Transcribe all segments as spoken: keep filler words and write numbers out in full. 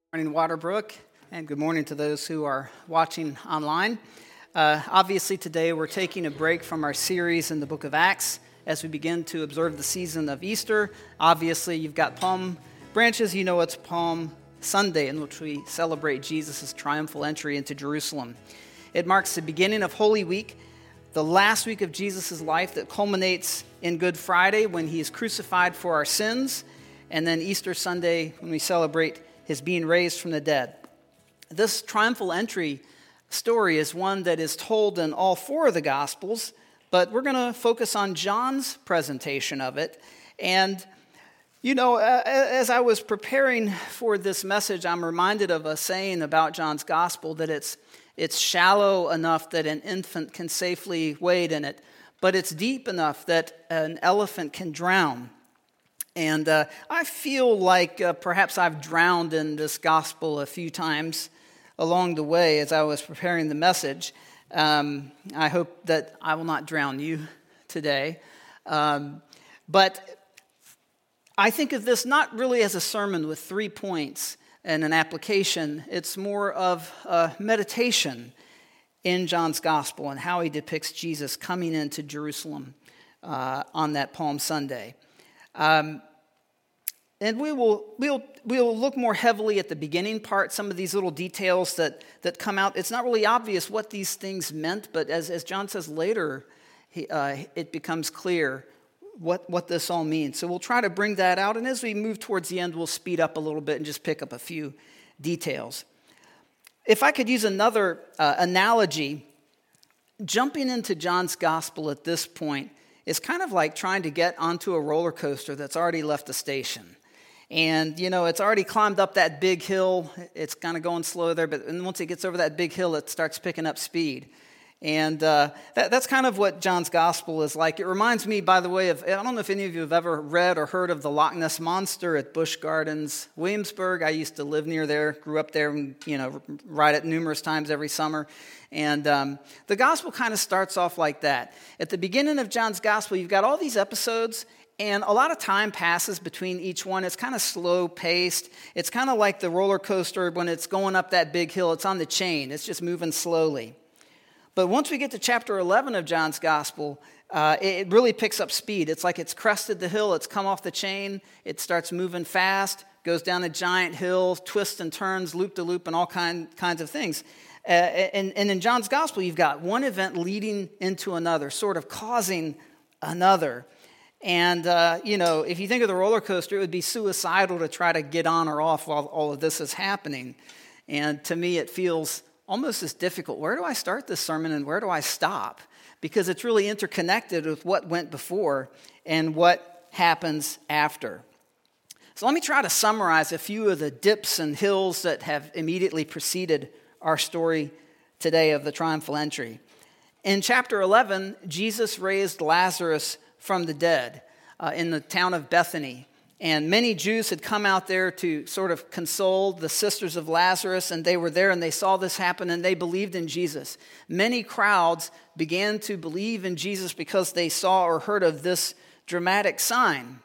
Morning, Waterbrook, and good morning to those who are watching online. Uh, obviously, today we're taking a break from our series in the book of Acts as we begin to observe the season of Easter. Obviously, you've got palm branches. You know it's Palm Sunday, in which we celebrate Jesus' triumphal entry into Jerusalem. It marks the beginning of Holy Week, the last week of Jesus' life that culminates in Good Friday when he is crucified for our sins, and then Easter Sunday when we celebrate his being raised from the dead. This triumphal entry story is one that is told in all four of the Gospels, but we're going to focus on John's presentation of it. And, you know, as I was preparing for this message, I'm reminded of a saying about John's Gospel that it's it's shallow enough that an infant can safely wade in it, but it's deep enough that an elephant can drown. And uh, I feel like uh, perhaps I've drowned in this gospel a few times along the way as I was preparing the message. Um, I hope that I will not drown you today. Um, but I think of this not really as a sermon with three points and an application. It's more of a meditation in John's gospel and how he depicts Jesus coming into Jerusalem uh, on that Palm Sunday. Um, and we will we'll we'll look more heavily at the beginning part, some of these little details that, that come out. It's not really obvious what these things meant, but as, as John says later, he, uh, it becomes clear what, what this all means. So we'll try to bring that out, and as we move towards the end, we'll speed up a little bit and just pick up a few details. If I could use another uh, analogy, jumping into John's gospel at this point is kind of like trying to get onto a roller coaster that's already left the station. And, you know, it's already climbed up that big hill. It's kind of going slow there, but once it gets over that big hill, it starts picking up speed. And uh, that, that's kind of what John's gospel is like. It reminds me, by the way, of, I don't know if any of you have ever read or heard of the Loch Ness Monster at Busch Gardens, Williamsburg. I used to live near there, grew up there, and, you know, ride it numerous times every summer. And um, the gospel kind of starts off like that. At the beginning of John's gospel, you've got all these episodes, and a lot of time passes between each one. It's kind of slow-paced. It's kind of like the roller coaster when it's going up that big hill. It's on the chain. It's just moving slowly. But once we get to chapter eleven of John's gospel, uh, it really picks up speed. It's like it's crested the hill. It's come off the chain. It starts moving fast, goes down a giant hill, twists and turns, loop-to-loop, and all kind, kinds of things. Uh, and, and in John's gospel, you've got one event leading into another, sort of causing another. And, uh, you know, if you think of the roller coaster, it would be suicidal to try to get on or off while all of this is happening. And to me, it feels almost as difficult. Where do I start this sermon and where do I stop? Because it's really interconnected with what went before and what happens after. So let me try to summarize a few of the dips and hills that have immediately preceded our story today of the triumphal entry. In chapter eleven, Jesus raised Lazarus from the dead uh, in the town of Bethany. And many Jews had come out there to sort of console the sisters of Lazarus, and they were there and they saw this happen and they believed in Jesus. Many crowds began to believe in Jesus because they saw or heard of this dramatic sign.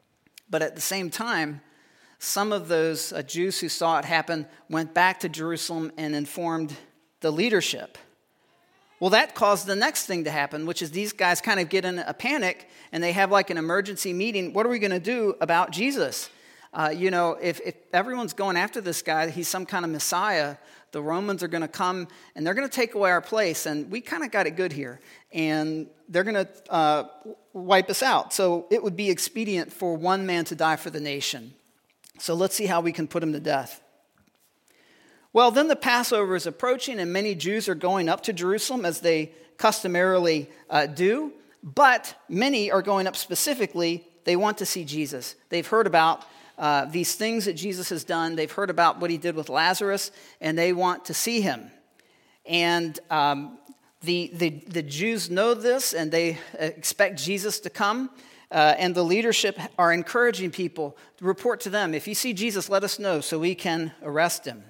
But at the same time, some of those uh, Jews who saw it happen went back to Jerusalem and informed the leadership. Well, that caused the next thing to happen, which is these guys kind of get in a panic and they have like an emergency meeting. What are we going to do about Jesus? Uh, you know, if, if everyone's going after this guy, he's some kind of Messiah, the Romans are going to come and they're going to take away our place. And we kind of got it good here. And they're going to uh, wipe us out. So it would be expedient for one man to die for the nation. So let's see how we can put him to death. Well, then the Passover is approaching, and many Jews are going up to Jerusalem, as they customarily uh, do. But many are going up specifically. They want to see Jesus. They've heard about uh, these things that Jesus has done. They've heard about what he did with Lazarus, and they want to see him. And um, the, the, the Jews know this, and they expect Jesus to come. Uh, and the leadership are encouraging people to report to them, if you see Jesus, let us know so we can arrest him.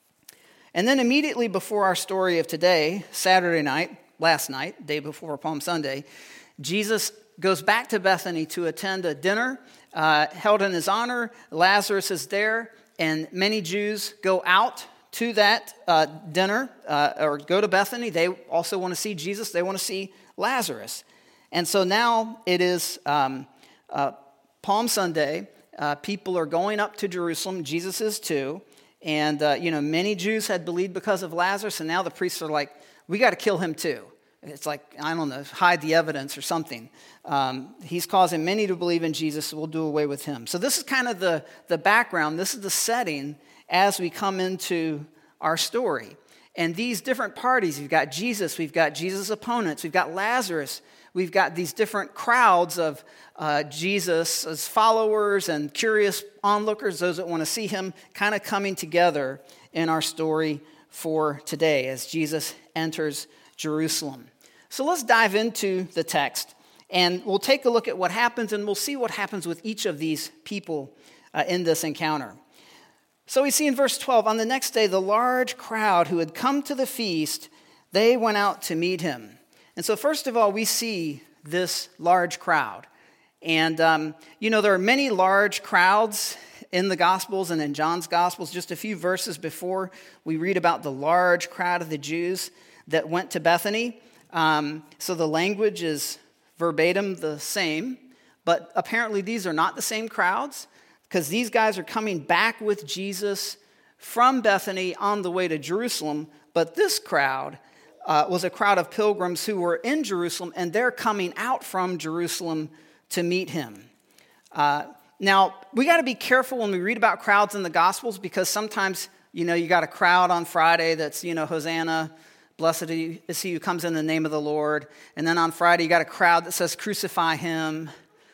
And then immediately before our story of today, Saturday night, last night, day before Palm Sunday, Jesus goes back to Bethany to attend a dinner uh, held in his honor. Lazarus is there, and many Jews go out to that uh, dinner uh, or go to Bethany. They also want to see Jesus. They want to see Lazarus. And so now it is um, uh, Palm Sunday. Uh, people are going up to Jerusalem. Jesus is too. And, uh, you know, many Jews had believed because of Lazarus, and now the priests are like, we got to kill him too. It's like, I don't know, hide the evidence or something. Um, he's causing many to believe in Jesus, so we'll do away with him. So this is kind of the, the background. This is the setting as we come into our story. And these different parties, we've got Jesus, we've got Jesus' opponents, we've got Lazarus, we've got these different crowds of uh, Jesus' followers and curious onlookers, those that want to see him, kind of coming together in our story for today as Jesus enters Jerusalem. So let's dive into the text, and we'll take a look at what happens, and we'll see what happens with each of these people uh, in this encounter. So we see in verse twelve, on the next day, the large crowd who had come to the feast, they went out to meet him. And so first of all, we see this large crowd. And, um, you know, there are many large crowds in the Gospels and in John's Gospels. Just a few verses before, we read about the large crowd of the Jews that went to Bethany. Um, so the language is verbatim the same, but apparently these are not the same crowds, because these guys are coming back with Jesus from Bethany on the way to Jerusalem. But this crowd uh, was a crowd of pilgrims who were in Jerusalem, and they're coming out from Jerusalem to meet him. Uh, now, we got to be careful when we read about crowds in the Gospels, because sometimes, you know, you got a crowd on Friday that's, you know, Hosanna, blessed is he who comes in the name of the Lord. And then on Friday, you got a crowd that says, crucify him.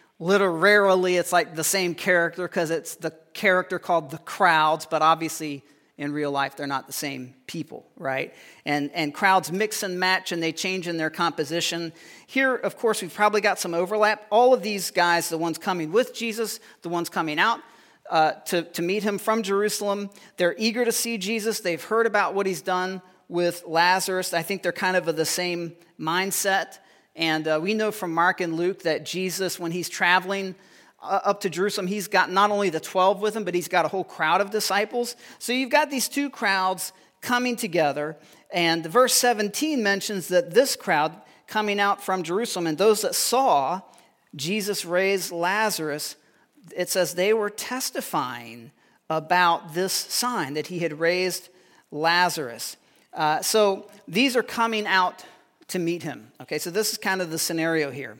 Literally, it's like the same character because it's the character called the crowds, but obviously in real life, they're not the same people, right? And, and crowds mix and match, and they change in their composition. Here, of course, we've probably got some overlap. All of these guys, the ones coming with Jesus, the ones coming out uh, to, to meet him from Jerusalem, they're eager to see Jesus. They've heard about what he's done with Lazarus. I think they're kind of of the same mindset. And uh, we know from Mark and Luke that Jesus, when he's traveling uh, up to Jerusalem, he's got not only the twelve with him, but he's got a whole crowd of disciples. So you've got these two crowds coming together. And verse seventeen mentions that this crowd coming out from Jerusalem, and those that saw Jesus raise Lazarus, it says they were testifying about this sign, that he had raised Lazarus. Uh, so these are coming out to meet him. Okay, so this is kind of the scenario here.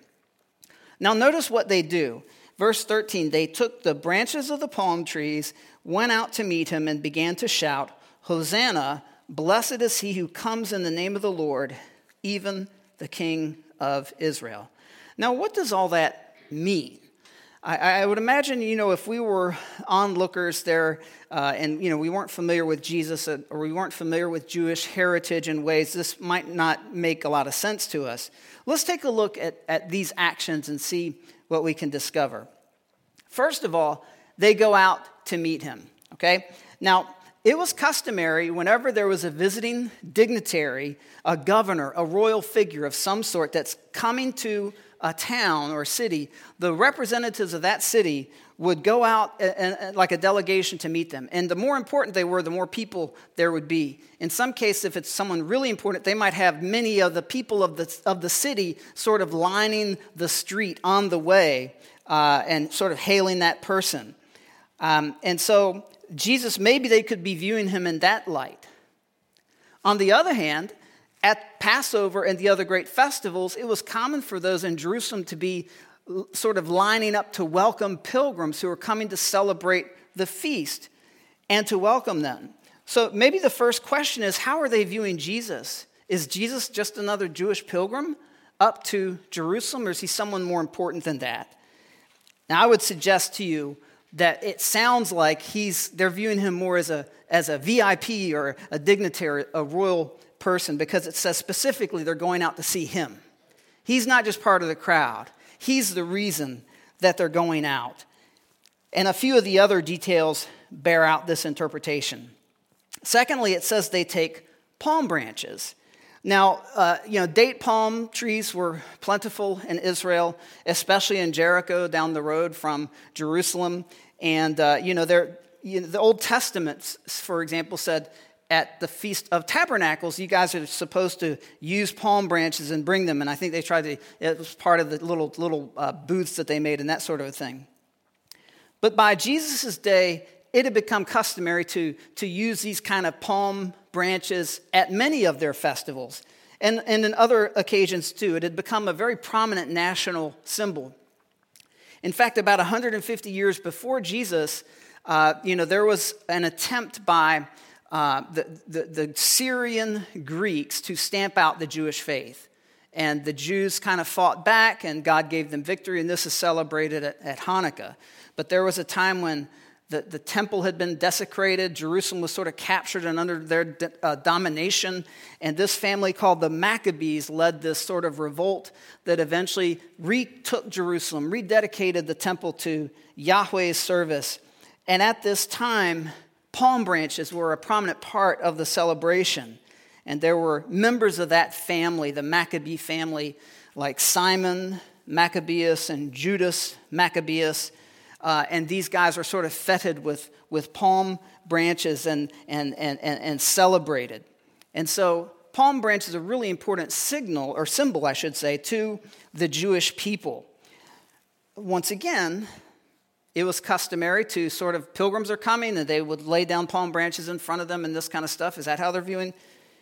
Now notice what they do. Verse thirteen, they took the branches of the palm trees, went out to meet him, and began to shout, Hosanna, blessed is he who comes in the name of the Lord, even the King of Israel. Now what does all that mean? I, I would imagine, you know, if we were onlookers there uh, and, you know, we weren't familiar with Jesus or we weren't familiar with Jewish heritage and ways, this might not make a lot of sense to us. Let's take a look at, at these actions and see what we can discover. First of all, they go out to meet him, okay? Now, it was customary whenever there was a visiting dignitary, a governor, a royal figure of some sort that's coming to a town or a city, the representatives of that city would go out and, and, like a delegation to meet them. And the more important they were, the more people there would be. In some cases, if it's someone really important, they might have many of the people of the, of the city sort of lining the street on the way uh, and sort of hailing that person. Um, and so Jesus, maybe they could be viewing him in that light. On the other hand, at Passover and the other great festivals, it was common for those in Jerusalem to be sort of lining up to welcome pilgrims who are coming to celebrate the feast and to welcome them. So maybe the first question is, how are they viewing Jesus? Is Jesus just another Jewish pilgrim up to Jerusalem, or is he someone more important than that? Now, I would suggest to you that it sounds like he's they're viewing him more as a as a V I P or a dignitary, a royal person, because it says specifically they're going out to see him. He's not just part of the crowd. He's the reason that they're going out. And a few of the other details bear out this interpretation. Secondly, it says they take palm branches. Now, uh, you know, date palm trees were plentiful in Israel, especially in Jericho down the road from Jerusalem. And, uh, you know, they're you know, the Old Testament, for example, said at the Feast of Tabernacles, you guys are supposed to use palm branches and bring them. And I think they tried to, it was part of the little, little uh, booths that they made and that sort of a thing. But by Jesus' day, it had become customary to, to use these kind of palm branches at many of their festivals. And, and in other occasions too. It had become a very prominent national symbol. In fact, about one hundred fifty years before Jesus, uh, you know, there was an attempt by uh, the, the, the Syrian Greeks to stamp out the Jewish faith. And the Jews kind of fought back, and God gave them victory, and this is celebrated at, at Hanukkah. But there was a time when the, the temple had been desecrated, Jerusalem was sort of captured and under their uh, domination, and this family called the Maccabees led this sort of revolt that eventually retook Jerusalem, rededicated the temple to Yahweh's service. And at this time, palm branches were a prominent part of the celebration. And there were members of that family, the Maccabee family, like Simon Maccabeus and Judas Maccabeus. Uh, and these guys were sort of feted with, with palm branches and, and, and, and, and celebrated. And so palm branch is a really important signal, or symbol, I should say, to the Jewish people. Once again, it was customary to sort of, pilgrims are coming, and they would lay down palm branches in front of them and this kind of stuff. Is that how they're viewing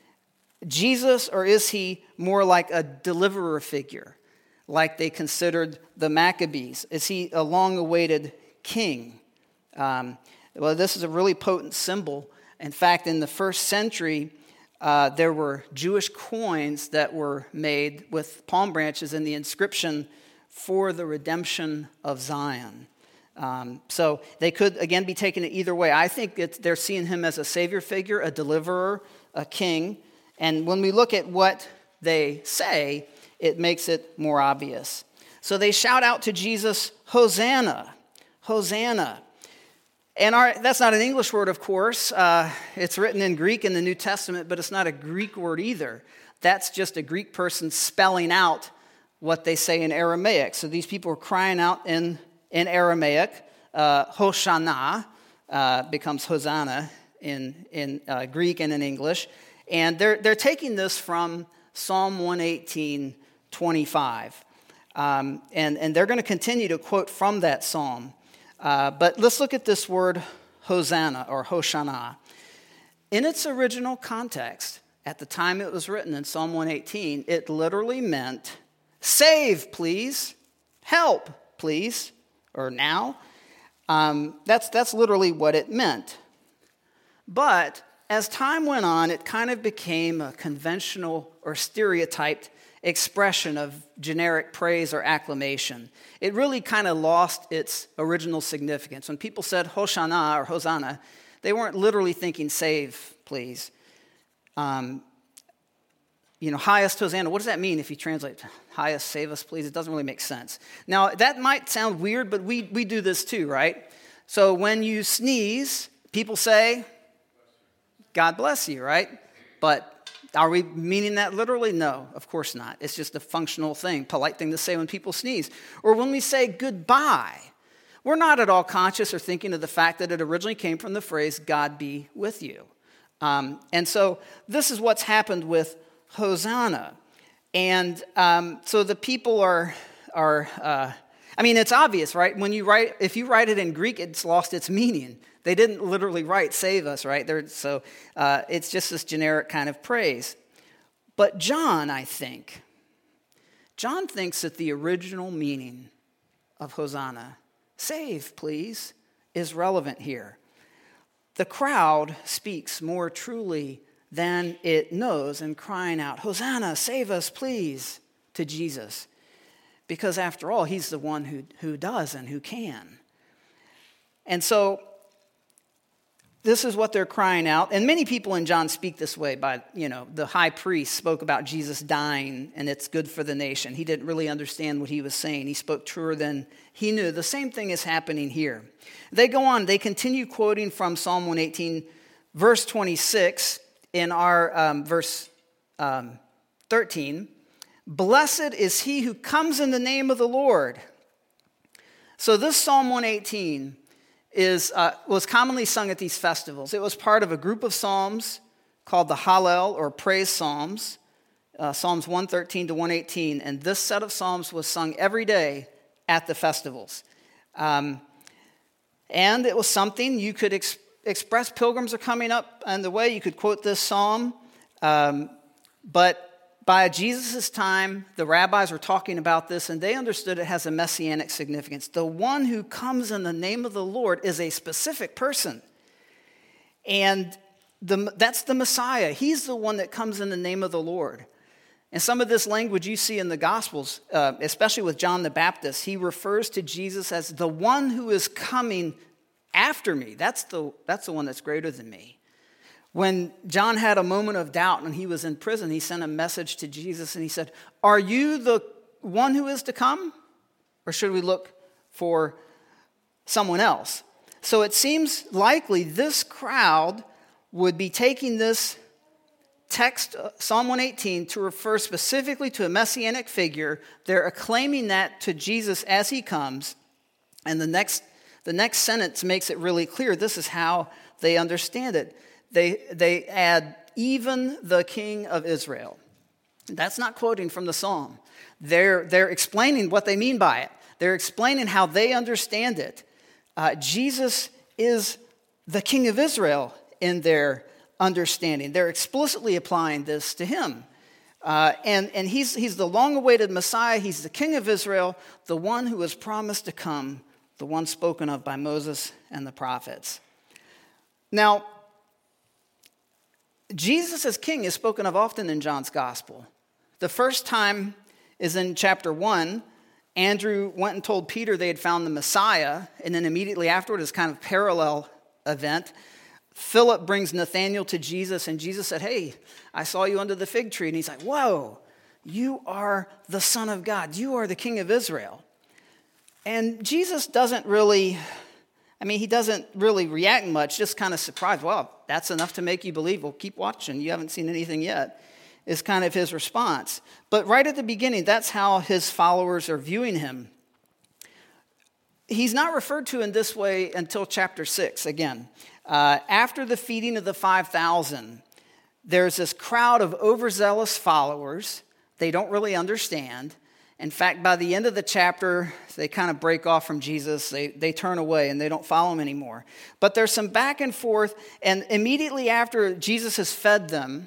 Jesus, or is he more like a deliverer figure, like they considered the Maccabees? Is he a long-awaited king? Um, well, this is a really potent symbol. In fact, in the first century, uh, there were Jewish coins that were made with palm branches and the inscription, "For the redemption of Zion." Um, so they could, again, be taken either way. I think it's, they're seeing him as a savior figure, a deliverer, a king. And when we look at what they say, it makes it more obvious. So they shout out to Jesus, "Hosanna, Hosanna." And our, that's not an English word, of course. Uh, it's written in Greek in the New Testament, but it's not a Greek word either. That's just a Greek person spelling out what they say in Aramaic. So these people are crying out in, in Aramaic. Uh, Hosanna uh, becomes Hosanna in, in uh, Greek and in English. And they're, they're taking this from Psalm one eighteen, twenty-five. Um, and, and they're going to continue to quote from that psalm. Uh, but let's look at this word Hosanna or Hoshana. In its original context, at the time it was written in Psalm one eighteen, it literally meant, save, please, help, please, or now. Um, that's, that's literally what it meant. But as time went on, it kind of became a conventional or stereotyped expression of generic praise or acclamation. It really kind of lost its original significance. When people said Hoshana or Hosanna, they weren't literally thinking save, please. Um, you know, highest Hosanna, what does that mean if you translate highest save us, please? It doesn't really make sense. Now, that might sound weird, but we, we do this too, right? So when you sneeze, people say, God bless you, right? But are we meaning that literally? No, of course not. It's just a functional thing, polite thing to say when people sneeze. Or when we say goodbye, we're not at all conscious or thinking of the fact that it originally came from the phrase, God be with you. Um, and so this is what's happened with Hosanna. And um, so the people are, are uh, I mean, it's obvious, right? When you write, if you write it in Greek, it's lost its meaning. They didn't literally write, save us, right? They're, so uh, it's just this generic kind of praise. But John, I think, John thinks that the original meaning of Hosanna, save, please, is relevant here. The crowd speaks more truly than it knows in crying out, Hosanna, save us, please, to Jesus. Because after all, he's the one who, who does and who can. And so this is what they're crying out. And many people in John speak this way by, you know, the high priest spoke about Jesus dying and it's good for the nation. He didn't really understand what he was saying. He spoke truer than he knew. The same thing is happening here. They go on. They continue quoting from Psalm one eighteen, verse twenty-six in our um, verse um, thirteen. Blessed is he who comes in the name of the Lord. So this Psalm one eighteen is uh, was commonly sung at these festivals. It was part of a group of psalms called the Hallel, or praise psalms, uh, Psalms one thirteen to one eighteen. And this set of psalms was sung every day at the festivals. Um, and it was something you could ex- express. Pilgrims are coming up on the way. You could quote this psalm. Um, but by Jesus' time, the rabbis were talking about this, and they understood it has a messianic significance. The one who comes in the name of the Lord is a specific person. And the, that's the Messiah. He's the one that comes in the name of the Lord. And some of this language you see in the Gospels, uh, especially with John the Baptist, he refers to Jesus as the one who is coming after me. That's the, that's the one that's greater than me. When John had a moment of doubt and he was in prison, he sent a message to Jesus and he said, "Are you the one who is to come? Or should we look for someone else?" So it seems likely this crowd would be taking this text, Psalm one eighteen, to refer specifically to a messianic figure. They're acclaiming that to Jesus as he comes. And the next, the next sentence makes it really clear. This is how they understand it. They, they add, "even the King of Israel." That's not quoting from the psalm. They're, they're explaining what they mean by it. They're explaining how they understand it. Uh, Jesus is the King of Israel in their understanding. They're explicitly applying this to him. Uh, and and he's, he's the long-awaited Messiah. He's the King of Israel, the one who was promised to come, the one spoken of by Moses and the prophets. Now, Jesus as king is spoken of often in John's gospel. The first time is in chapter one. Andrew went and told Peter they had found the Messiah, and then immediately afterward, this kind of parallel event, Philip brings Nathanael to Jesus, and Jesus said, "Hey, I saw you under the fig tree." And he's like, "Whoa, you are the Son of God. You are the King of Israel." And Jesus doesn't really... I mean, he doesn't really react much, just kind of surprised. "Well, that's enough to make you believe. Well, keep watching. You haven't seen anything yet," is kind of his response. But right at the beginning, that's how his followers are viewing him. He's not referred to in this way until chapter six, again. Uh, after the feeding of the five thousand, there's this crowd of overzealous followers. They don't really understand. In fact, by the end of the chapter, they kind of break off from Jesus. They, they turn away and they don't follow him anymore. But there's some back and forth, and immediately after Jesus has fed them,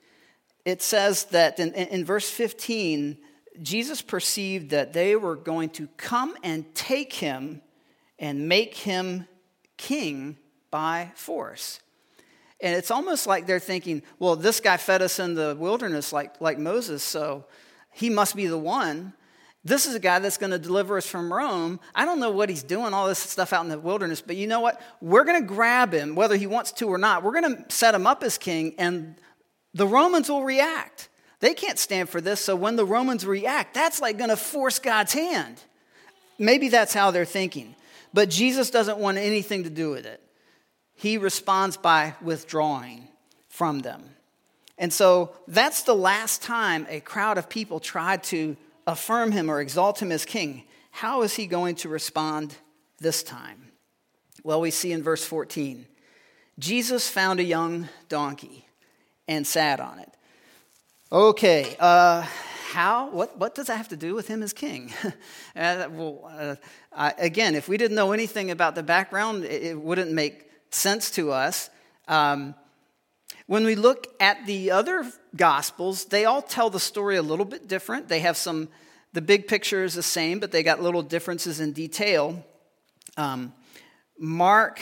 it says that in, in verse fifteen, Jesus perceived that they were going to come and take him and make him king by force. And it's almost like they're thinking, well, this guy fed us in the wilderness like, like Moses, so he must be the one. This is a guy that's going to deliver us from Rome. I don't know what he's doing, all this stuff out in the wilderness, but you know what? We're going to grab him, whether he wants to or not. We're going to set him up as king, and the Romans will react. They can't stand for this, so when the Romans react, that's like going to force God's hand. Maybe that's how they're thinking. But Jesus doesn't want anything to do with it. He responds by withdrawing from them. And so that's the last time a crowd of people tried to affirm him or exalt him as king. How is he going to respond this time? Well, we see in verse fourteen, Jesus found a young donkey and sat on it. Okay, uh, how? What, what does that have to do with him as king? uh, well, uh, I, again, if we didn't know anything about the background, it, it wouldn't make sense to us. Um, When we look at the other Gospels, they all tell the story a little bit different. They have some, the big picture is the same, but they got little differences in detail. Um, Mark,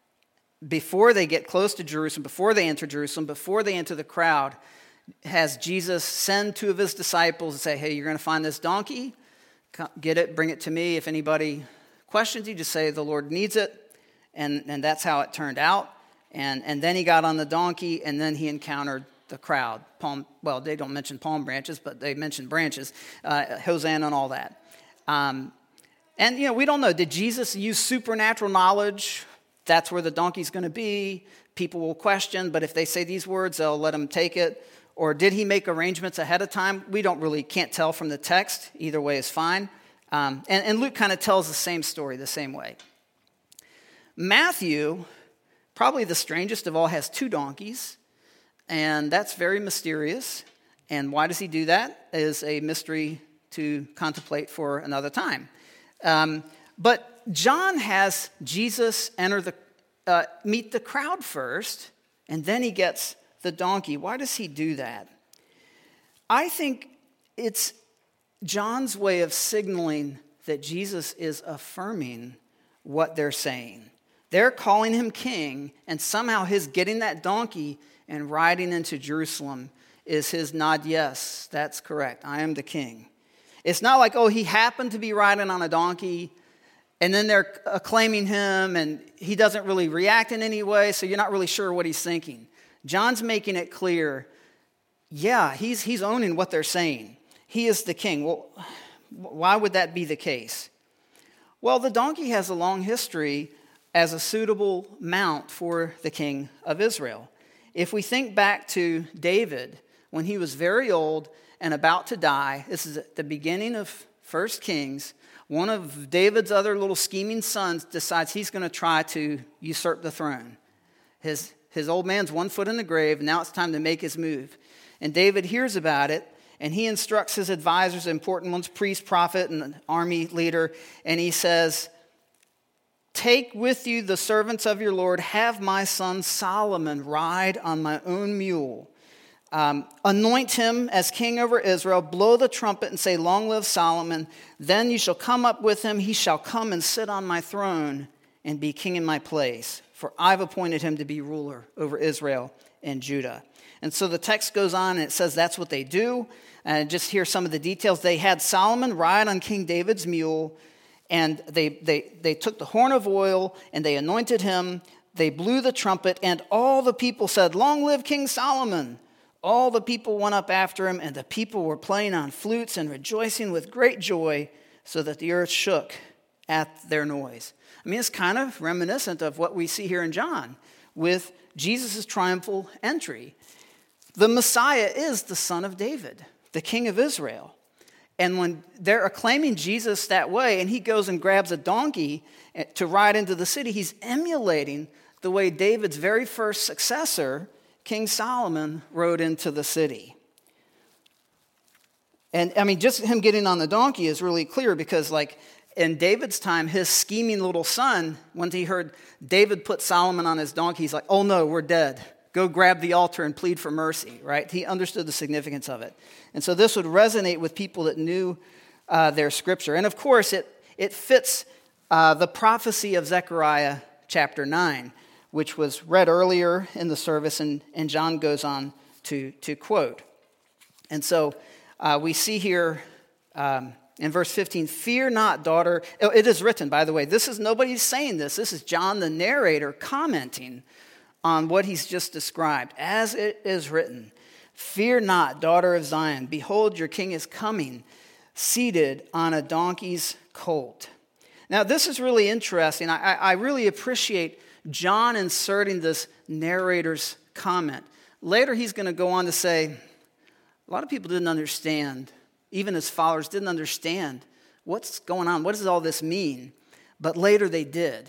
before they get close to Jerusalem, before they enter Jerusalem, before they enter the crowd, has Jesus send two of his disciples and say, "Hey, you're going to find this donkey. Get it, bring it to me. If anybody questions you, just say the Lord needs it." And, and that's how it turned out. And, and then he got on the donkey, and then he encountered the crowd. Palm, well, they don't mention palm branches, but they mention branches, uh, Hosanna and all that. Um, and, you know, we don't know. Did Jesus use supernatural knowledge? That's where the donkey's going to be. People will question, but if they say these words, they'll let him take it. Or did he make arrangements ahead of time? We don't really, can't tell from the text. Either way is fine. Um, and, and Luke kind of tells the same story the same way. Matthew, probably the strangest of all, has two donkeys, and that's very mysterious. And why does he do that is a mystery to contemplate for another time. Um, but John has Jesus enter the uh, meet the crowd first, and then he gets the donkey. Why does he do that? I think it's John's way of signaling that Jesus is affirming what they're saying. They're calling him king, and somehow his getting that donkey and riding into Jerusalem is his nod, yes, that's correct, I am the king. It's not like, oh, he happened to be riding on a donkey, and then they're acclaiming him, and he doesn't really react in any way, so you're not really sure what he's thinking. John's making it clear, yeah, he's, he's owning what they're saying. He is the king. Well, why would that be the case? Well, the donkey has a long history as a suitable mount for the king of Israel. If we think back to David, when he was very old and about to die, this is at the beginning of First Kings, one of David's other little scheming sons decides he's going to try to usurp the throne. His, his old man's one foot in the grave, and now it's time to make his move. And David hears about it, and he instructs his advisors, important ones, priest, prophet, and army leader, and he says, take with you the servants of your Lord, have my son Solomon ride on my own mule. Um, anoint him as king over Israel, blow the trumpet and say, long live Solomon. Then you shall come up with him. He shall come and sit on my throne and be king in my place. For I've appointed him to be ruler over Israel and Judah. And so the text goes on and it says that's what they do. And just hear some of the details. They had Solomon ride on King David's mule, and they, they, they took the horn of oil and they anointed him. They blew the trumpet, and all the people said, long live King Solomon. All the people went up after him, and the people were playing on flutes and rejoicing with great joy, so that the earth shook at their noise. I mean, it's kind of reminiscent of what we see here in John with Jesus' triumphal entry. The Messiah is the son of David, the king of Israel. And when they're acclaiming Jesus that way, and he goes and grabs a donkey to ride into the city, he's emulating the way David's very first successor, King Solomon, rode into the city. And I mean, just him getting on the donkey is really clear because, like, in David's time, his scheming little son, when he heard David put Solomon on his donkey, he's like, oh no, we're dead. Go grab the altar and plead for mercy, right? He understood the significance of it. And so this would resonate with people that knew uh, their scripture. And of course, it, it fits uh, the prophecy of Zechariah chapter nine, which was read earlier in the service, and, and John goes on to, to quote. And so uh, we see here um, in verse fifteen, fear not, daughter. It is written, by the way. This is, nobody's saying this. This is John the narrator commenting on what he's just described. As it is written, fear not, daughter of Zion. Behold, your king is coming, seated on a donkey's colt. Now, this is really interesting. I, I really appreciate John inserting this narrator's comment. Later, he's going to go on to say, a lot of people didn't understand, even his followers didn't understand what's going on. What does all this mean? But later they did.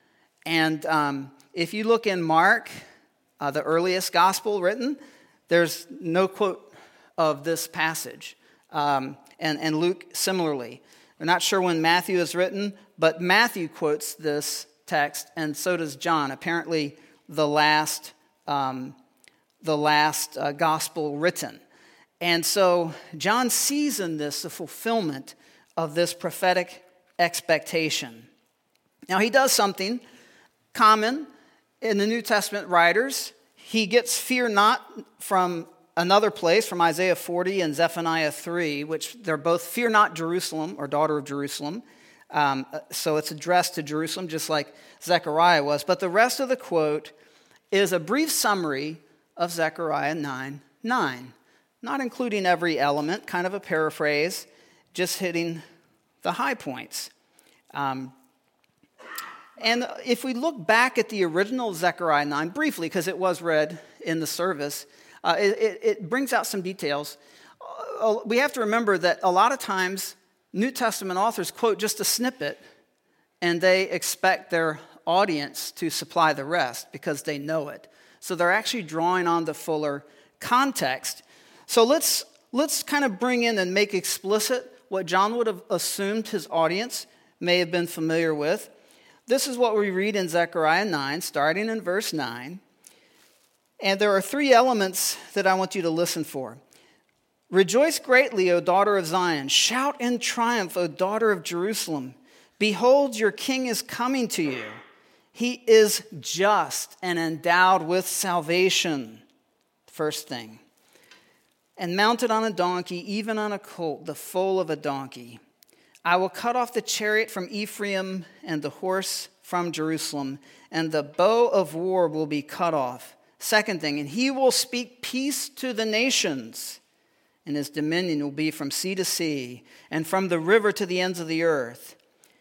And um, if you look in Mark, uh, the earliest gospel written, there's no quote of this passage. Um, and, and Luke similarly. We're not sure when Matthew is written, but Matthew quotes this text, and so does John. Apparently, the last, um, the last uh, gospel written. And so John sees in this the fulfillment of this prophetic expectation. Now, he does something common in the New Testament writers. He gets fear not from another place, from Isaiah forty and Zephaniah three, which they're both fear not Jerusalem, or daughter of Jerusalem. Um, so it's addressed to Jerusalem, just like Zechariah was. But the rest of the quote is a brief summary of Zechariah nine nine, not including every element, kind of a paraphrase, just hitting the high points. Um, and if we look back at the original Zechariah nine briefly, because it was read in the service, uh, it, it brings out some details. Uh, we have to remember that a lot of times New Testament authors quote just a snippet, and they expect their audience to supply the rest because they know it. So they're actually drawing on the fuller context. So let's let's kind of bring in and make explicit what John would have assumed his audience may have been familiar with. This is what we read in Zechariah nine, starting in verse nine. And there are three elements that I want you to listen for. Rejoice greatly, O daughter of Zion. Shout in triumph, O daughter of Jerusalem. Behold, your king is coming to you. He is just and endowed with salvation. First thing. And mounted on a donkey, even on a colt, the foal of a donkey. I will cut off the chariot from Ephraim and the horse from Jerusalem, and the bow of war will be cut off. Second thing, and he will speak peace to the nations, and his dominion will be from sea to sea, and from the river to the ends of the earth.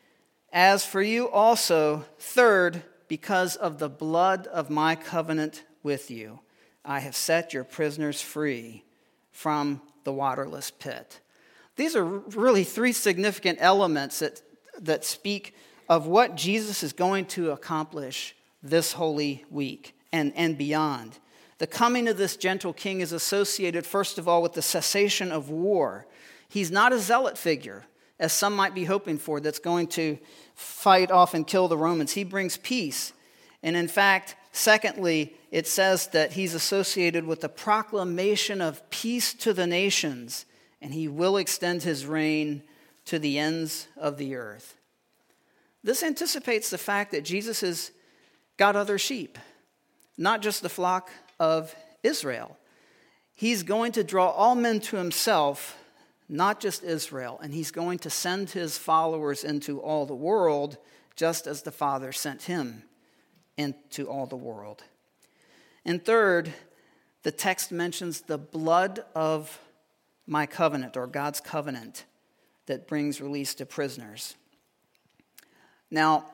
As for you also, third, because of the blood of my covenant with you, I have set your prisoners free from the waterless pit. These are really three significant elements that, that speak of what Jesus is going to accomplish this Holy Week and, and beyond. The coming of this gentle king is associated, first of all, with the cessation of war. He's not a zealot figure, as some might be hoping for, that's going to fight off and kill the Romans. He brings peace. And in fact, secondly, it says that he's associated with the proclamation of peace to the nations, and he will extend his reign to the ends of the earth. This anticipates the fact that Jesus has got other sheep, not just the flock of Israel. He's going to draw all men to himself, not just Israel, and he's going to send his followers into all the world, just as the Father sent him into all the world. And third, the text mentions the blood of my covenant, or God's covenant, that brings release to prisoners. Now,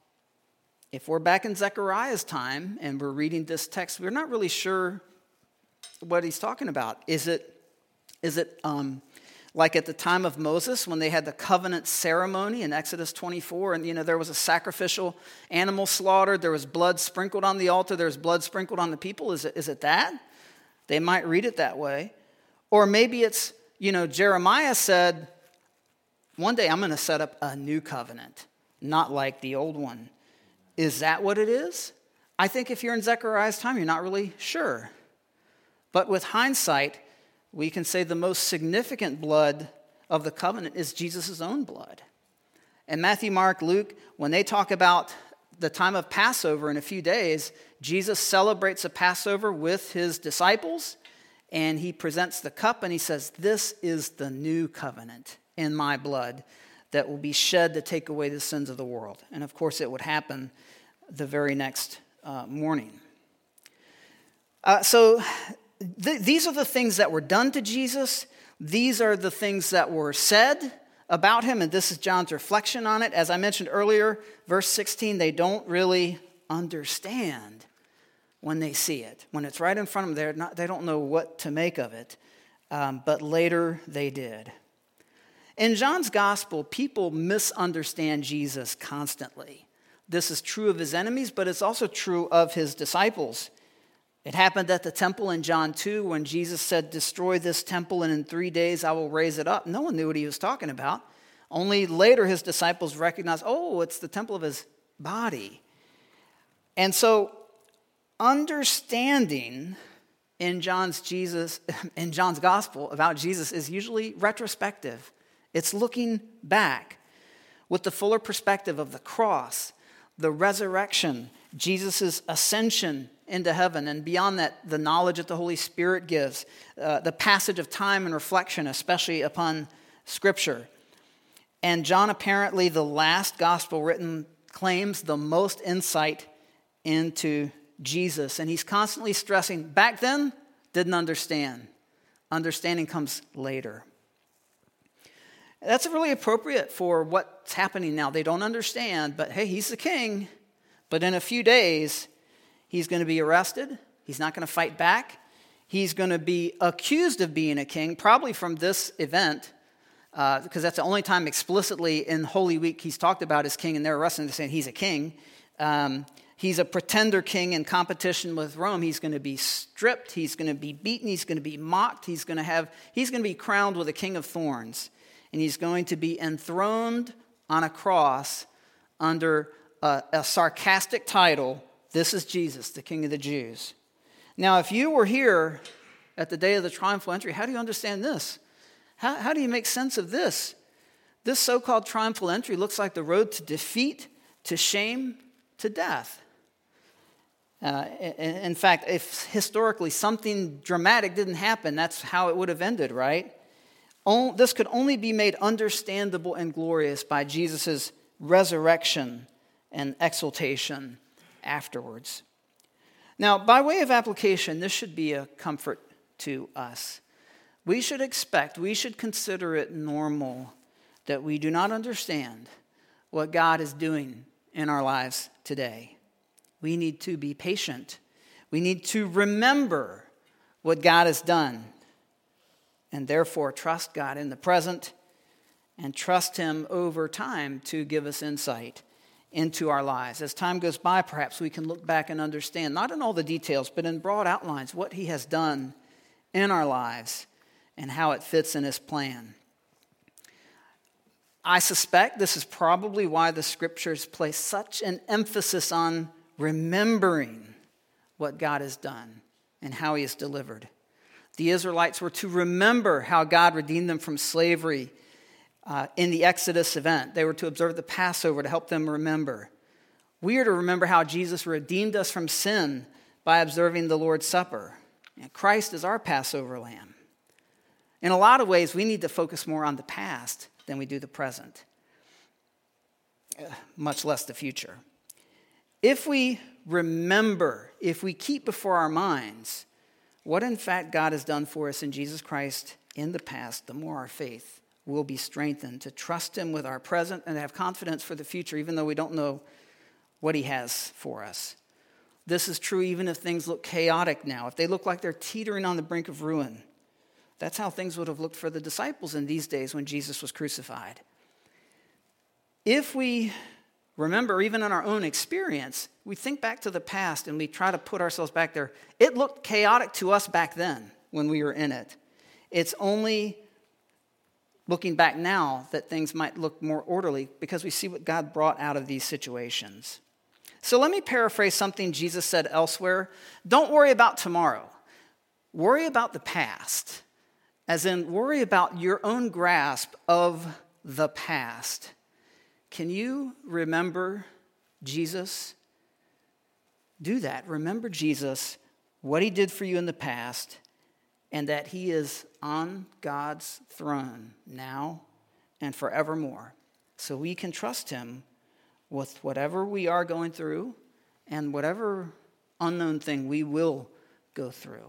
if we're back in Zechariah's time and we're reading this text, we're not really sure what he's talking about. Is it, is it um, like at the time of Moses when they had the covenant ceremony in Exodus twenty-four, and you know there was a sacrificial animal slaughtered, there was blood sprinkled on the altar, there was blood sprinkled on the people? Is it, is it that? They might read it that way. Or maybe it's, you know, Jeremiah said, one day I'm going to set up a new covenant, not like the old one. Is that what it is? I think if you're in Zechariah's time, you're not really sure. But with hindsight, we can say the most significant blood of the covenant is Jesus' own blood. And Matthew, Mark, Luke, when they talk about the time of Passover in a few days, Jesus celebrates a Passover with his disciples, and he presents the cup and he says, "This is the new covenant in my blood that will be shed to take away the sins of the world." And of course, it would happen the very next uh, morning. Uh, so th- these are the things that were done to Jesus. These are the things that were said about him, and this is John's reflection on it. As I mentioned earlier, verse sixteen, they don't really understand when they see it. When it's right in front of them, they're not, they don't know what to make of it, um, but later they did. In John's gospel, people misunderstand Jesus constantly. This is true of his enemies, but it's also true of his disciples. It happened at the temple in John two when Jesus said, "Destroy this temple, and in three days I will raise it up." No one knew what he was talking about. Only later his disciples recognized, oh, it's the temple of his body. And so understanding in John's Jesus, in John's gospel about Jesus is usually retrospective. It's looking back with the fuller perspective of the cross, the resurrection, Jesus' ascension into heaven, and beyond that, the knowledge that the Holy Spirit gives, uh, the passage of time and reflection, especially upon Scripture. And John, apparently the last gospel written, claims the most insight into Jesus. And he's constantly stressing, back then, didn't understand. Understanding comes later. That's really appropriate for what's happening now. They don't understand, but hey, he's the king. But in a few days, he's going to be arrested. He's not going to fight back. He's going to be accused of being a king, probably from this event, because uh, that's the only time explicitly in Holy Week he's talked about as king, and they're arresting him saying he's a king. Um, he's a pretender king in competition with Rome. He's going to be stripped. He's going to be beaten. He's going to be mocked. He's going to have. He's going to be crowned with a king of thorns, and he's going to be enthroned on a cross under a, a sarcastic title. This is Jesus, the King of the Jews. Now, if you were here at the day of the triumphal entry, how do you understand this? How, how do you make sense of this? This so-called triumphal entry looks like the road to defeat, to shame, to death. Uh, in, in fact, if historically something dramatic didn't happen, that's how it would have ended, right? Only, this could only be made understandable and glorious by Jesus' resurrection and exaltation afterwards. Now, by way of application, this should be a comfort to us. We should expect, we should consider it normal that we do not understand what God is doing in our lives today. We need to be patient. We need to remember what God has done, and therefore trust God in the present and trust Him over time to give us insight into our lives. As time goes by, perhaps we can look back and understand, not in all the details, but in broad outlines, what He has done in our lives and how it fits in His plan. I suspect this is probably why the Scriptures place such an emphasis on remembering what God has done and how He has delivered. The Israelites were to remember how God redeemed them from slavery uh, in the Exodus event. They were to observe the Passover to help them remember. We are to remember how Jesus redeemed us from sin by observing the Lord's Supper. And Christ is our Passover lamb. In a lot of ways, we need to focus more on the past than we do the present, uh, much less the future. If we remember, if we keep before our minds what in fact God has done for us in Jesus Christ in the past, the more our faith will be strengthened to trust Him with our present and have confidence for the future, even though we don't know what He has for us. This is true even if things look chaotic now, if they look like they're teetering on the brink of ruin. That's how things would have looked for the disciples in these days when Jesus was crucified. If we remember, even in our own experience, we think back to the past and we try to put ourselves back there. It looked chaotic to us back then when we were in it. It's only looking back now that things might look more orderly because we see what God brought out of these situations. So let me paraphrase something Jesus said elsewhere. Don't worry about tomorrow. Worry about the past. As in, worry about your own grasp of the past. Can you remember Jesus? Do that. Remember Jesus, what He did for you in the past, and that He is on God's throne now and forevermore. So we can trust Him with whatever we are going through and whatever unknown thing we will go through.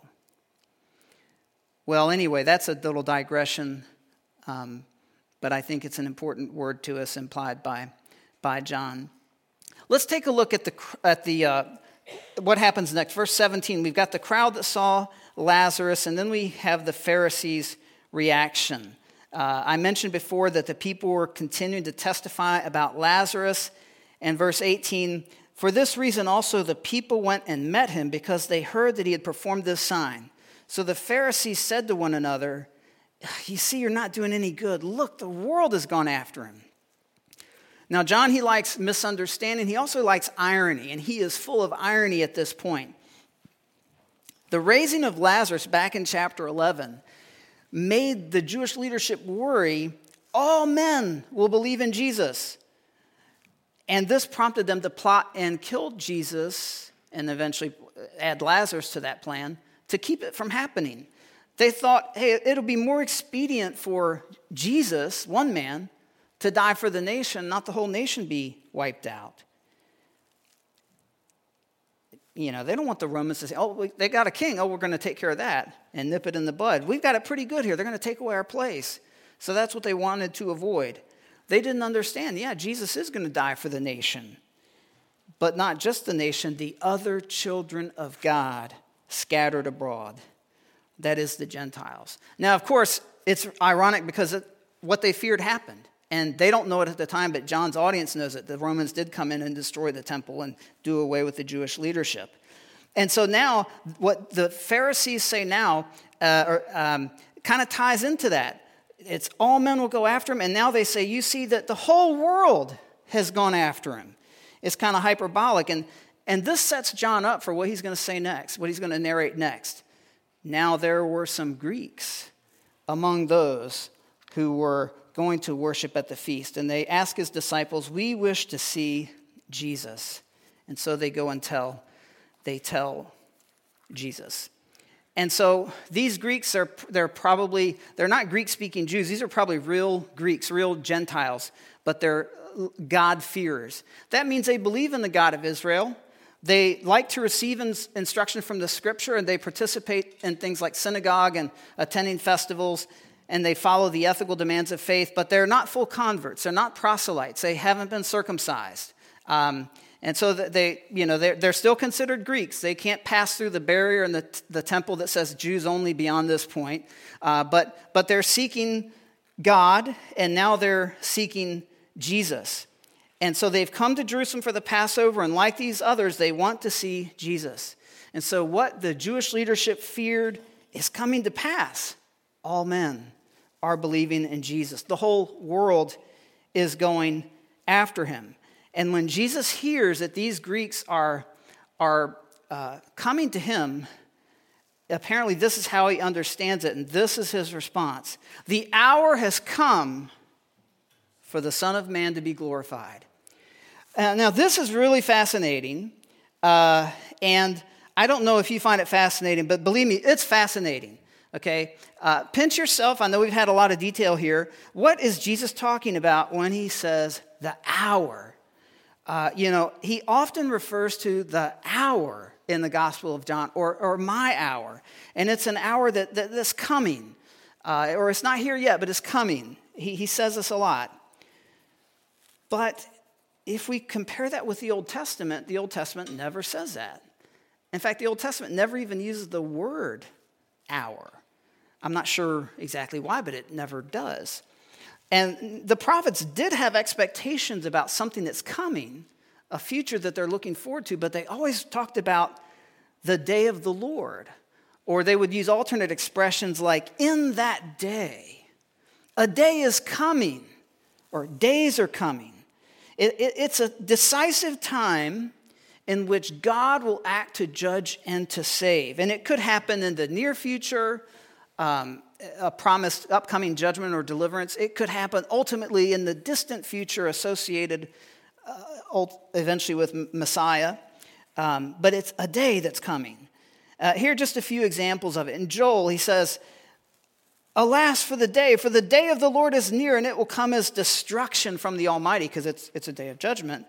Well, anyway, that's a little digression, um, but I think it's an important word to us implied by, by John. Let's take a look at the at the uh, what happens next. Verse seventeen, we've got the crowd that saw Lazarus, and then we have the Pharisees' reaction. Uh, I mentioned before that the people were continuing to testify about Lazarus, and verse eighteen, for this reason also the people went and met him because they heard that he had performed this sign. So the Pharisees said to one another, you see, you're not doing any good. Look, the world has gone after him. Now, John, he likes misunderstanding. He also likes irony, and he is full of irony at this point. The raising of Lazarus back in chapter eleven made the Jewish leadership worry, all men will believe in Jesus. And this prompted them to plot and kill Jesus and eventually add Lazarus to that plan to keep it from happening. They thought, hey, it'll be more expedient for Jesus, one man, to die for the nation, not the whole nation be wiped out. You know, they don't want the Romans to say, oh, they got a king. Oh, we're going to take care of that and nip it in the bud. We've got it pretty good here. They're going to take away our place. So that's what they wanted to avoid. They didn't understand, yeah, Jesus is going to die for the nation. But not just the nation, the other children of God scattered abroad. That is the Gentiles. Now, of course, it's ironic because it, what they feared happened. And they don't know it at the time, but John's audience knows it. The Romans did come in and destroy the temple and do away with the Jewish leadership. And so now, what the Pharisees say now uh, um, kind of ties into that. It's all men will go after him, and now they say, you see that the whole world has gone after him. It's kind of hyperbolic, and, and this sets John up for what he's going to say next, what he's going to narrate next. Now there were some Greeks among those who were going to worship at the feast, and they ask his disciples, we wish to see Jesus. And so they go and tell, they tell Jesus. And so these Greeks are, they're probably, they're not Greek-speaking Jews. These are probably real Greeks, real Gentiles, but they're God-fearers. That means they believe in the God of Israel. They like to receive instruction from the scripture, and they participate in things like synagogue and attending festivals, and they follow the ethical demands of faith, but they're not full converts. They're not proselytes. They haven't been circumcised. Um, and so they, you know, they're, they're still considered Greeks. They can't pass through the barrier in the, the temple that says Jews only beyond this point. Uh, but, but they're seeking God, and now they're seeking Jesus. And so they've come to Jerusalem for the Passover, and like these others, they want to see Jesus. And so what the Jewish leadership feared is coming to pass. All men are believing in Jesus. The whole world is going after him. And when Jesus hears that these Greeks are, are uh, coming to him, apparently this is how he understands it, and this is his response. The hour has come for the Son of Man to be glorified. Uh, now, this is really fascinating, uh, and I don't know if you find it fascinating, but believe me, it's fascinating, okay? Uh, pinch yourself. I know we've had a lot of detail here. What is Jesus talking about when he says the hour? Uh, you know, he often refers to the hour in the Gospel of John, or, or my hour, and it's an hour that, that that's coming, uh, or it's not here yet, but it's coming. He, he says this a lot. But if we compare that with the Old Testament, the Old Testament never says that. In fact, the Old Testament never even uses the word hour. I'm not sure exactly why, but it never does. And the prophets did have expectations about something that's coming, a future that they're looking forward to, but they always talked about the day of the Lord. Or they would use alternate expressions like, in that day. A day is coming, or days are coming. It, it, it's a decisive time in which God will act to judge and to save. And it could happen in the near future, um, a promised upcoming judgment or deliverance. It could happen ultimately in the distant future associated uh, eventually with Messiah. Um, but it's a day that's coming. Uh, here are just a few examples of it. In Joel, he says, alas for the day, for the day of the Lord is near, and it will come as destruction from the Almighty, because it's, it's a day of judgment.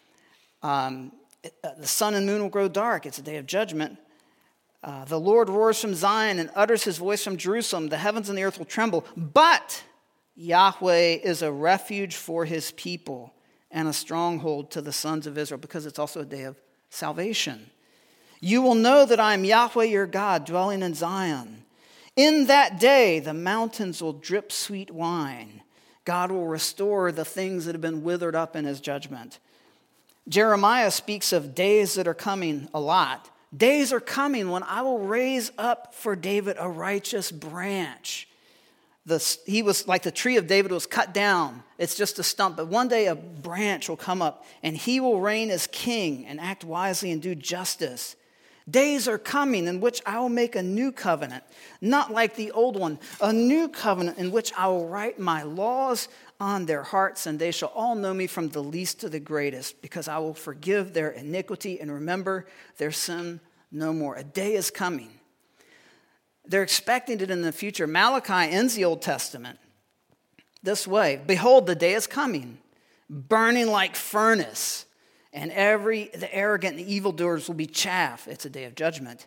Um, it, uh, the sun and moon will grow dark. It's a day of judgment. Uh, the Lord roars from Zion and utters his voice from Jerusalem. The heavens and the earth will tremble. But Yahweh is a refuge for his people and a stronghold to the sons of Israel, because it's also a day of salvation. You will know that I am Yahweh your God, dwelling in Zion. In that day, the mountains will drip sweet wine. God will restore the things that have been withered up in his judgment. Jeremiah speaks of days that are coming a lot. Days are coming when I will raise up for David a righteous branch. The, he was like the tree of David was cut down. It's just a stump. But one day a branch will come up, and he will reign as king and act wisely and do justice. Days are coming in which I will make a new covenant, not like the old one, a new covenant in which I will write my laws on their hearts, and they shall all know me from the least to the greatest, because I will forgive their iniquity and remember their sin no more. A day is coming. They're expecting it in the future. Malachi ends the Old Testament this way. Behold, the day is coming, burning like furnace, and every the arrogant and the evildoers will be chaff. It's a day of judgment.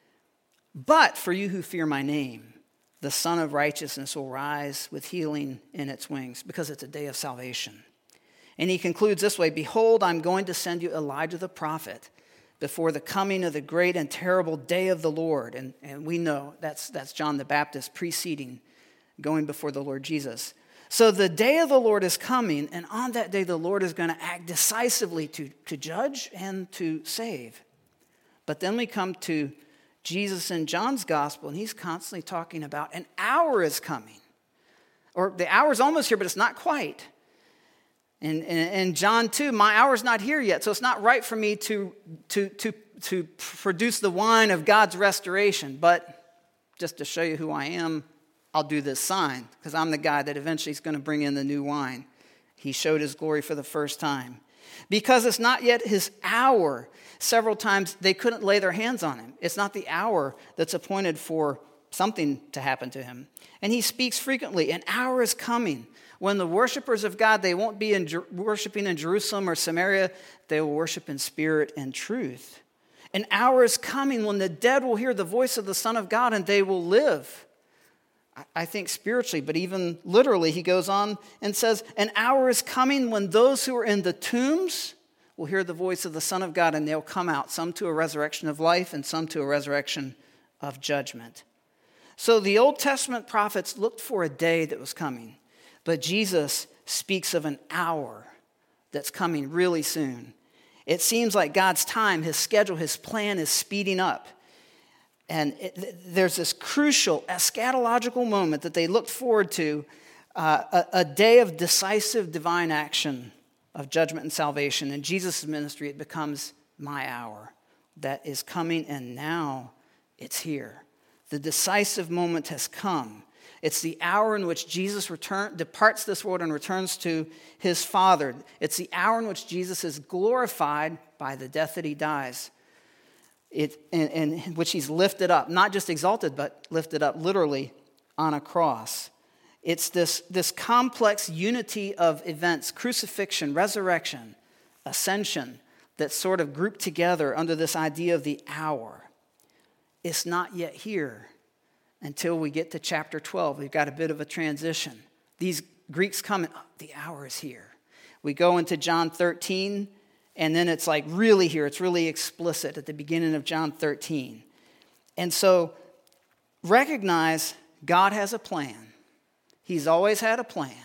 But for you who fear my name, the Son of Righteousness will rise with healing in its wings, because it's a day of salvation. And he concludes this way, behold, I'm going to send you Elijah the prophet before the coming of the great and terrible day of the Lord. And, and we know that's, that's John the Baptist preceding, going before the Lord Jesus. So the day of the Lord is coming, and on that day the Lord is going to act decisively to, to judge and to save. But then we come to Jesus in John's gospel, and he's constantly talking about an hour is coming. Or the hour is almost here, but it's not quite. In, in, in John two, my hour's not here yet, so it's not right for me to, to, to, to produce the wine of God's restoration. But just to show you who I am, I'll do this sign, because I'm the guy that eventually is going to bring in the new wine. He showed his glory for the first time. Because it's not yet his hour. Several times they couldn't lay their hands on him. It's not the hour that's appointed for something to happen to him. And he speaks frequently, an hour is coming when the worshipers of God, they won't be in, worshiping in Jerusalem or Samaria, they will worship in spirit and truth. An hour is coming when the dead will hear the voice of the Son of God and they will live. I think spiritually, but even literally, he goes on and says, an hour is coming when those who are in the tombs will hear the voice of the Son of God and they'll come out, some to a resurrection of life and some to a resurrection of judgment. So the Old Testament prophets looked for a day that was coming, but Jesus speaks of an hour that's coming really soon. It seems like God's time, his schedule, his plan is speeding up. And it, there's this crucial eschatological moment that they looked forward to, uh, a, a day of decisive divine action of judgment and salvation. In Jesus' ministry, it becomes my hour that is coming, and now it's here. The decisive moment has come. It's the hour in which Jesus return, departs this world and returns to his Father. It's the hour in which Jesus is glorified by the death that he dies. It, in, in which he's lifted up, not just exalted, but lifted up literally on a cross. It's this, this complex unity of events, crucifixion, resurrection, ascension, that's sort of grouped together under this idea of the hour. It's not yet here until we get to chapter twelve. We've got a bit of a transition. These Greeks come and, oh, the hour is here. We go into John thirteen, and then it's like really here. It's really explicit at the beginning of John thirteen. And so recognize God has a plan. He's always had a plan.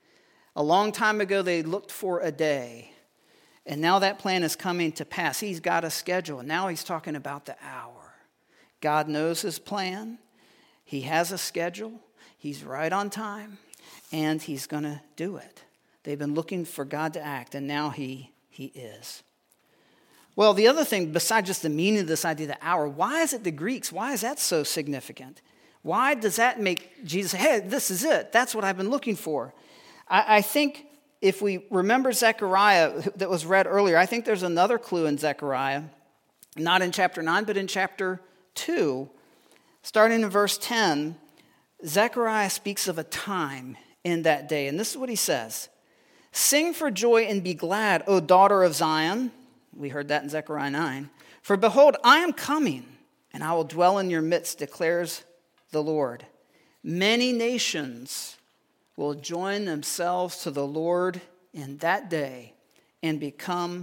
A long time ago, they looked for a day. And now that plan is coming to pass. He's got a schedule. And now he's talking about the hour. God knows his plan. He has a schedule. He's right on time. And he's going to do it. They've been looking for God to act. And now he He is. Well, the other thing, besides just the meaning of this idea of the hour, why is it the Greeks? Why is that so significant? Why does that make Jesus say, hey, this is it. That's what I've been looking for. I, I think if we remember Zechariah that was read earlier, I think there's another clue in Zechariah, not in chapter nine, but in chapter two. Starting in verse ten, Zechariah speaks of a time in that day. And this is what he says. Sing for joy and be glad, O daughter of Zion. We heard that in Zechariah nine. For behold, I am coming, and I will dwell in your midst, declares the Lord. Many nations will join themselves to the Lord in that day and become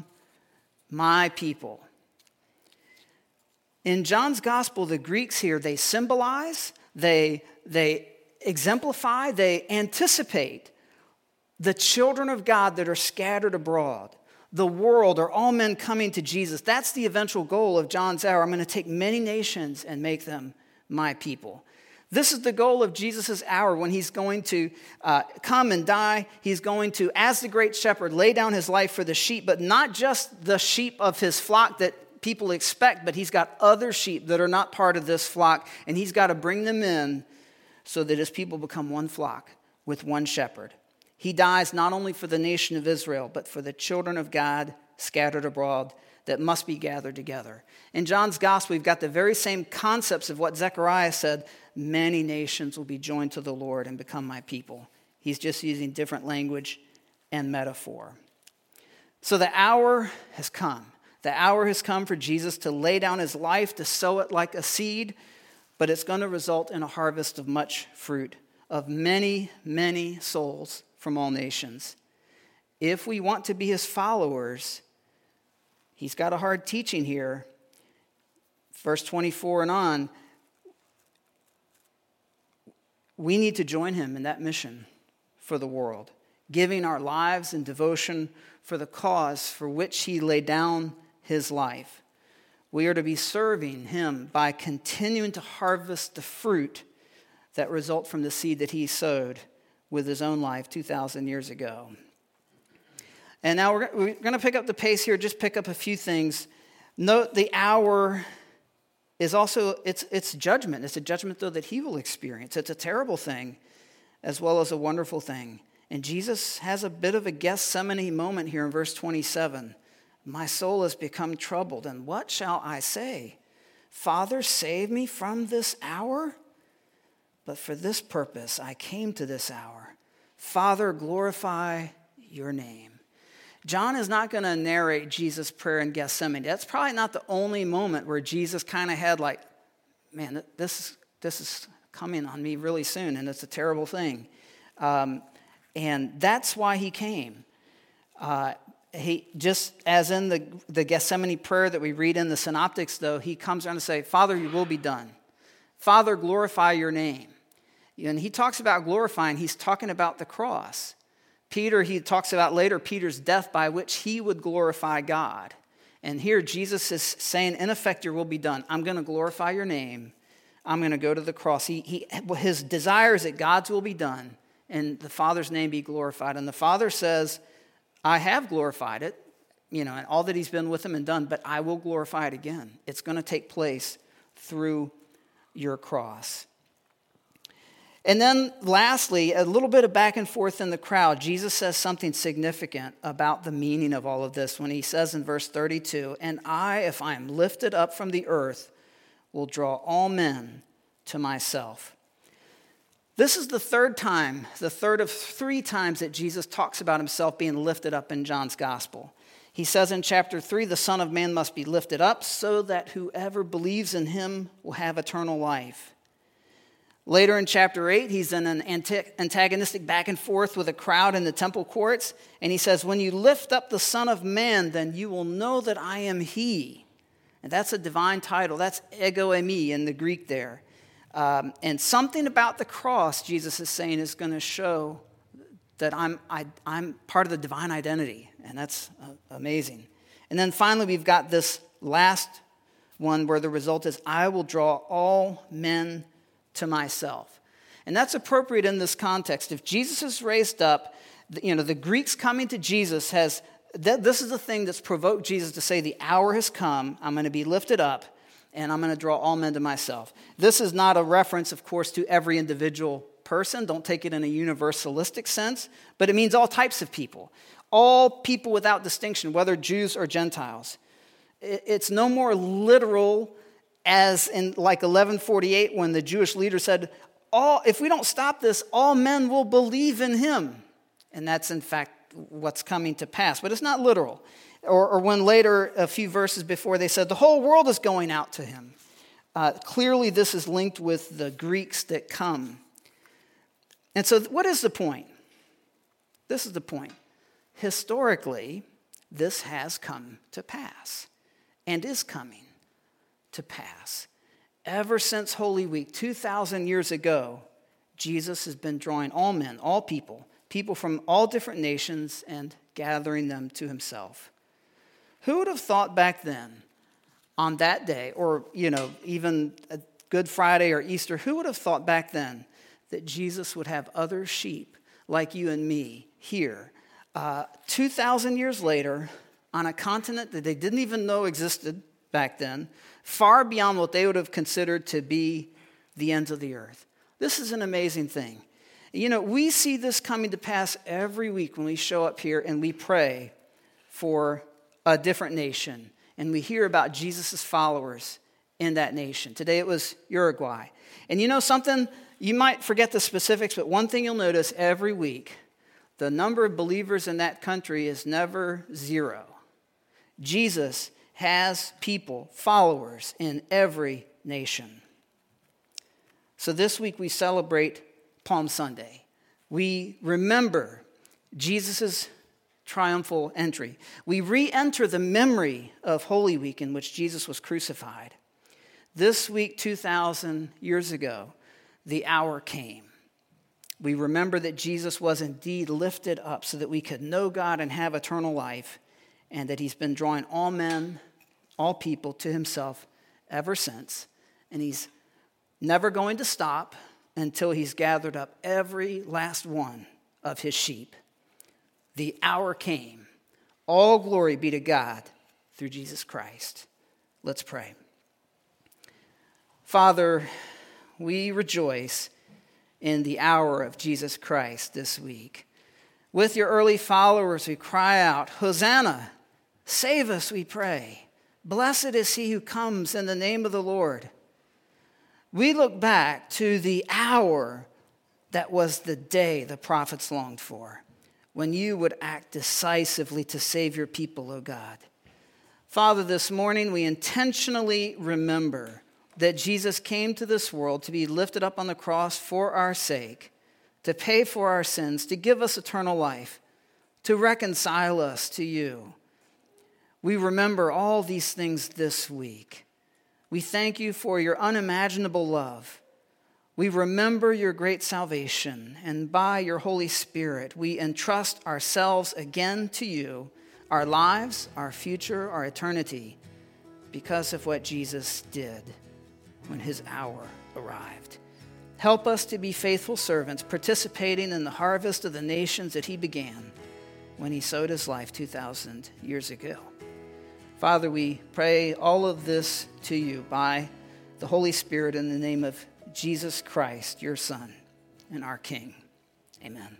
my people. In John's gospel, the Greeks here, they symbolize, they, they exemplify, they anticipate the children of God that are scattered abroad, the world, or all men coming to Jesus. That's the eventual goal of John's hour. I'm going to take many nations and make them my people. This is the goal of Jesus' hour when he's going to uh, come and die. He's going to, as the great shepherd, lay down his life for the sheep, but not just the sheep of his flock that people expect, but he's got other sheep that are not part of this flock, and he's got to bring them in so that his people become one flock with one shepherd. He dies not only for the nation of Israel, but for the children of God scattered abroad that must be gathered together. In John's gospel, we've got the very same concepts of what Zechariah said. Many nations will be joined to the Lord and become my people. He's just using different language and metaphor. So the hour has come. The hour has come for Jesus to lay down his life, to sow it like a seed, but it's going to result in a harvest of much fruit, of many, many souls from all nations. If we want to be his followers, he's got a hard teaching here. Verse twenty-four and on, we need to join him in that mission for the world, giving our lives in devotion for the cause for which he laid down his life. We are to be serving him by continuing to harvest the fruit that result from the seed that he sowed with his own life two thousand years ago. And now we're, we're going to pick up the pace here, just pick up a few things. Note the hour is also, it's, it's judgment. It's a judgment, though, that he will experience. It's a terrible thing as well as a wonderful thing. And Jesus has a bit of a Gethsemane moment here in verse twenty-seven. My soul has become troubled, and what shall I say? Father, save me from this hour? But for this purpose I came to this hour. Father, glorify your name. John is not going to narrate Jesus' prayer in Gethsemane. That's probably not the only moment where Jesus kind of had like, man, this, this is coming on me really soon, and it's a terrible thing. Um, and that's why he came. Uh, he just as in the, the Gethsemane prayer that we read in the Synoptics, though, he comes around to say, Father, your will be done. Father, glorify your name. And he talks about glorifying, he's talking about the cross. Peter, he talks about later Peter's death by which he would glorify God. And here Jesus is saying, in effect, your will be done. I'm going to glorify your name. I'm going to go to the cross. He, he, his desire is that God's will be done and the Father's name be glorified. And the Father says, I have glorified it, you know, and all that he's been with him and done, but I will glorify it again. It's going to take place through your cross. And then lastly, a little bit of back and forth in the crowd. Jesus says something significant about the meaning of all of this when he says in verse thirty-two, and I, if I am lifted up from the earth, will draw all men to myself. This is the third time, the third of three times that Jesus talks about himself being lifted up in John's gospel. He says in chapter three, the Son of Man must be lifted up so that whoever believes in him will have eternal life. Later in chapter eight, he's in an antagonistic back and forth with a crowd in the temple courts. And he says, when you lift up the Son of Man, then you will know that I am he. And that's a divine title. That's ego eimi in the Greek there. Um, and something about the cross, Jesus is saying, is going to show that I'm, I, I'm part of the divine identity. And that's uh, amazing. And then finally, we've got this last one where the result is, I will draw all men to myself. And that's appropriate in this context. If Jesus is raised up, you know, the Greeks coming to Jesus has, th- this is the thing that's provoked Jesus to say, the hour has come, I'm going to be lifted up, and I'm going to draw all men to myself. This is not a reference, of course, to every individual person. Don't take it in a universalistic sense, but it means all types of people. All people without distinction, whether Jews or Gentiles. It's no more literal as in like eleven forty-eight when the Jewish leader said, "All if we don't stop this, all men will believe in him." And that's in fact what's coming to pass. But it's not literal. Or, or when later, a few verses before, they said, the whole world is going out to him. Uh, clearly this is linked with the Greeks that come. And so what is the point? This is the point. Historically, this has come to pass and is coming to pass. Ever since Holy Week, two thousand years ago, Jesus has been drawing all men, all people, people from all different nations and gathering them to himself. Who would have thought back then, on that day, or, you know, even Good Friday or Easter, who would have thought back then that Jesus would have other sheep like you and me here, uh, two thousand years later, on a continent that they didn't even know existed back then, far beyond what they would have considered to be the ends of the earth. This is an amazing thing. You know, we see this coming to pass every week when we show up here and we pray for a different nation, and we hear about Jesus' followers in that nation. Today it was Uruguay. And you know something? You might forget the specifics, but one thing you'll notice every week, the number of believers in that country is never zero. Jesus has people, followers in every nation. So this week we celebrate Palm Sunday. We remember Jesus' triumphal entry. We re-enter the memory of Holy Week in which Jesus was crucified. This week, two thousand years ago, the hour came. We remember that Jesus was indeed lifted up so that we could know God and have eternal life, and that he's been drawing all men, all people to himself ever since. And he's never going to stop until he's gathered up every last one of his sheep. The hour came. All glory be to God through Jesus Christ. Let's pray. Father, we rejoice in the hour of Jesus Christ this week. With your early followers, we cry out, Hosanna, save us, we pray. Blessed is he who comes in the name of the Lord. We look back to the hour that was the day the prophets longed for, when you would act decisively to save your people, O God. Father, this morning we intentionally remember that Jesus came to this world to be lifted up on the cross for our sake, to pay for our sins, to give us eternal life, to reconcile us to you. We remember all these things this week. We thank you for your unimaginable love. We remember your great salvation, and by your Holy Spirit, we entrust ourselves again to you, our lives, our future, our eternity, because of what Jesus did when his hour arrived. Help us to be faithful servants, participating in the harvest of the nations that he began when he sowed his life two thousand years ago. Father, we pray all of this to you by the Holy Spirit in the name of Jesus Christ, your Son and our King. Amen.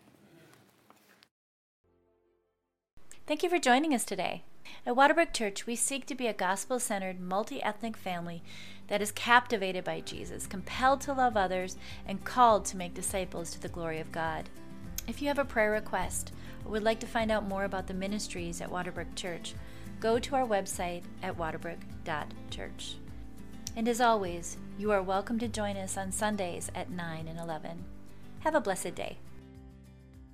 Thank you for joining us today. At Waterbrook Church, we seek to be a gospel-centered, multi-ethnic family that is captivated by Jesus, compelled to love others, and called to make disciples to the glory of God. If you have a prayer request or would like to find out more about the ministries at Waterbrook Church, go to our website at waterbrook dot church. And as always, you are welcome to join us on Sundays at nine and eleven. Have a blessed day.